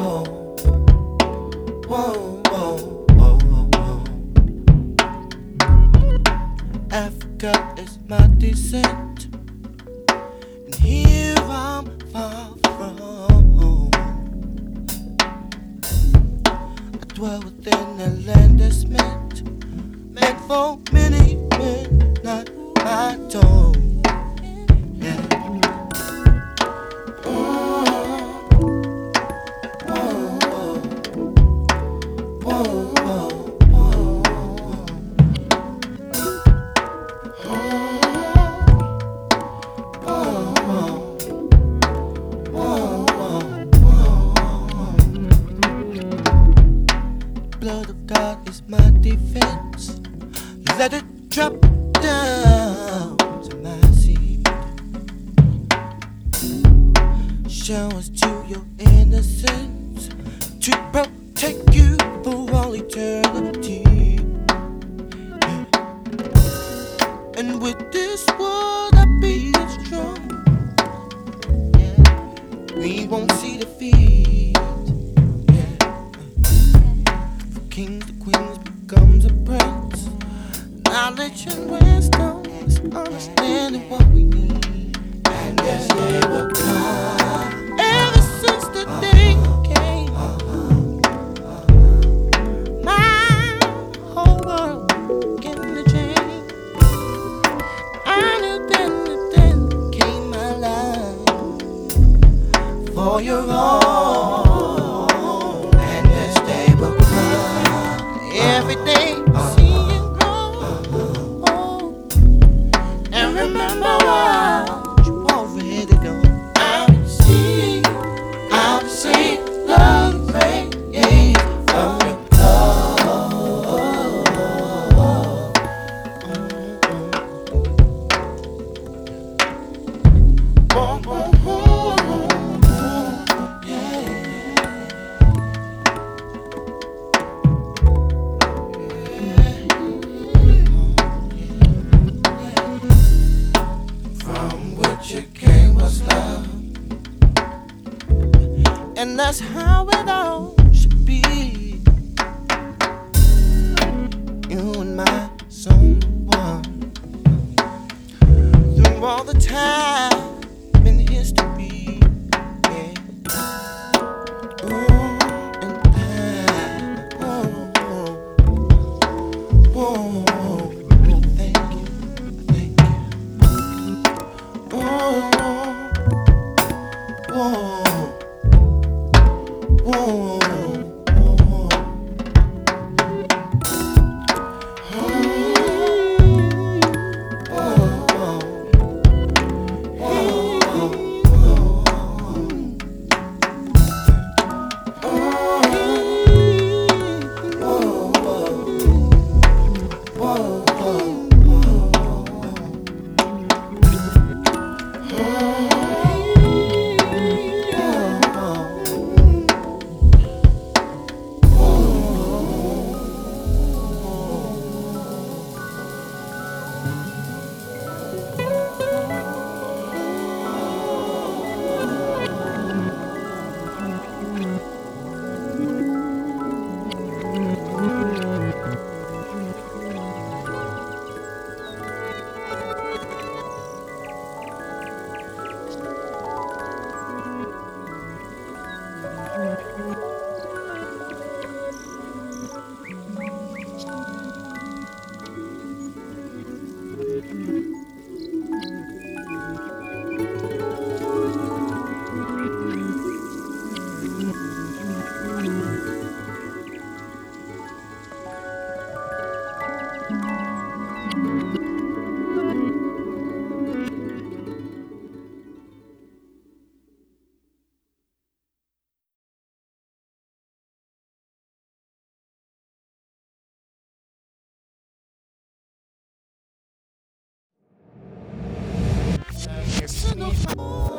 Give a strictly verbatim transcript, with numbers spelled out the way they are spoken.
whoa, whoa, whoa, whoa. Africa is my descent, and here I'm far from home. I dwell within a land that's meant, meant for many men, not my own. Blood of God is my defense. Let it drop down to my seat. Show us to your innocence, to protect you for all eternity. And with this world I be strong. We won't see defeat. Kings to queens becomes a prince. Knowledge and wisdom is understanding what we need. And yes, they will come. Ever since the day came, my whole world began to change. I knew then that then came my life for your own. Every day I see you grow, oh, and remember what you already know. I'll see, I'll see love rays from your love. Oh, oh, oh, oh, yeah. And that's how it all should be. You and my someone through all the time in history. Yeah. Ooh, and I, oh, oh, oh, oh, thank you, thank you. Oh, oh. Whoa, whoa. It's no